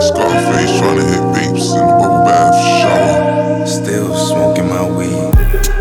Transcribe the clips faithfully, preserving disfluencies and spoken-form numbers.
Scarface tryna hit vapes in the bubble bath shower. Still smoking my weed.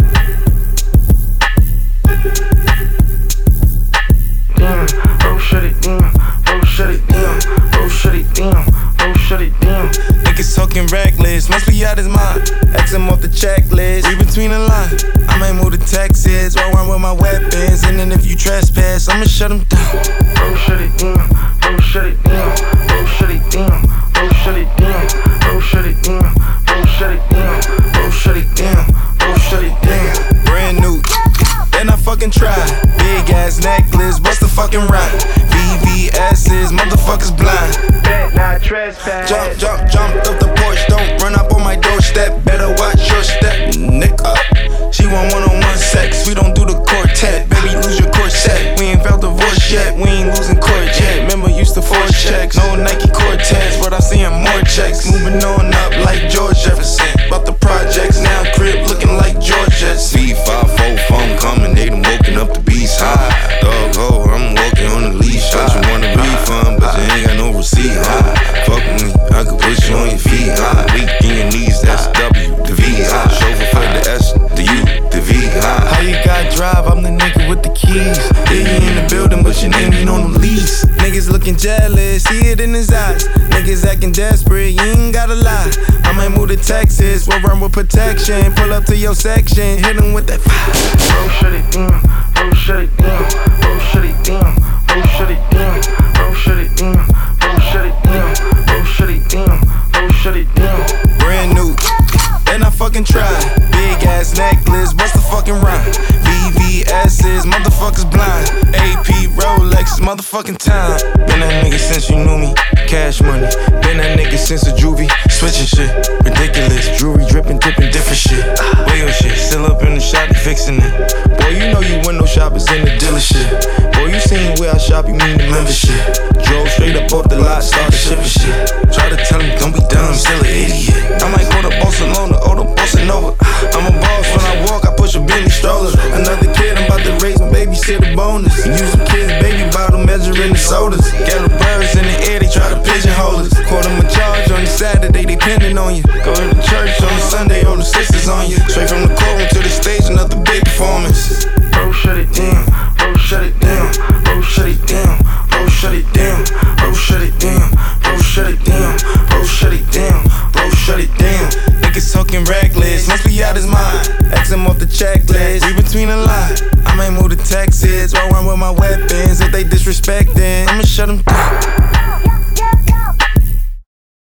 Damn, oh shut it down, oh shut it down, oh shut it down, oh shut it down. Niggas talking reckless, must be out his mind. X him off the checklist, read between the lines. I might move to Texas, walk around with my weapons. And then if you trespass, I'ma shut him down. Oh shut it down, oh shut it down, oh shut it down, oh shut it down, oh shut it down, oh shut it down, oh shut it down, oh shut it down. Brand new, then I fucking try. Big ass necklace, what's the fucking rhyme? V V S's, motherfuckers blind. Bet not trespass. Jump, jump, jumped up the porch, don't run up on my doorstep. Better watch your step, nigga. She want one-on-one sex, we don't do the quartet. Baby, lose your corset, we ain't felt divorce yet. We ain't losing court yet, remember used to force checks. No Nike Cortez, but I'm seeing more checks. Moving on up like George Jefferson. About the projects, now crib looking like George's. V five four phone coming, they done woken up the beast high. Dog ho, I'm walking on the leash. Thought you want a refund, but you ain't got no receipt, huh? Fuck with me, I could put you on your feet, huh? Weak in your knees, that's W, the V, huh? Chauffeur for the S, the U, the V, huh? How you got drive? I'm the nigga with the keys. Yeah, you in the building, but your name ain't on the lease. Niggas looking jealous, see it in his eyes. Niggas acting desperate, you ain't gotta lie. I might move to Texas, we'll run with protection. Pull up to your section, hit him with that fire. Oh shut it down, oh shut it down, oh shut it down, oh shut it down, oh shut it down, oh shut it down, oh shut it down, oh shut it down. Brand new, then I fucking try. Big ass necklace, what's the fucking rhyme? V V S's, motherfuckers blind. A P Rolexes, motherfucking time. Been that nigga since you knew me, cash money. Been that nigga since a juvie, switching shit, ridiculous. Jewelry dripping, dipping, different shit. Whale shit, still up in the shop, fixing it. Boy, you know you window shoppers in the dealership. Boy, you seen where I shop, you mean the membership. Drove straight up off the lot, started shipping shit. Try to tell him, don't be dumb, still an idiot. I might go to Barcelona, or the Bossa Nova. I'm a boss when I walk, I push a Bentley stroller. Another kid, I'm about to raise my babysitter bonus. Use a kid's baby bottle, measuring the sodas. Got the birds in the air, they try to pigeonhole us. Caught them a charge on the Saturday, they pending on you. Go to the church on the Sunday, all the sisters on you. Straight from the courtroom to the stage, another big performance. Oh shut it down, oh shut it down, oh shut it down, oh shut it down, oh shut it down, oh shut it down, oh shut it down, oh shut it down. Niggas talking reckless, must be out his mind. X him off the checklist, read between the lines. I might move to Texas, walk around with my weapons. If they disrespectin', I'ma shut them down.